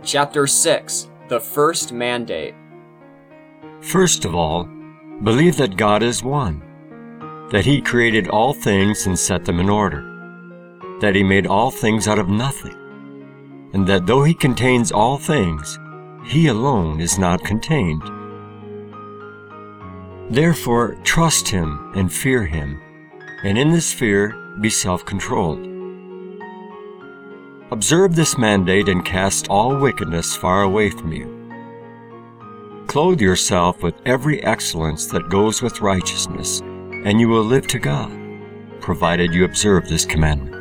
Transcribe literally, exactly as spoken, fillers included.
Chapter six. The First Mandate. First of all, believe that God is one, that He created all things and set them in order, that He made all things out of nothing, and that though He contains all things, He alone is not contained. Therefore, trust Him and fear Him, and in this fear be self-controlled. Observe this mandate and cast all wickedness far away from you. Clothe yourself with every excellence that goes with righteousness, and you will live to God, provided you observe this commandment.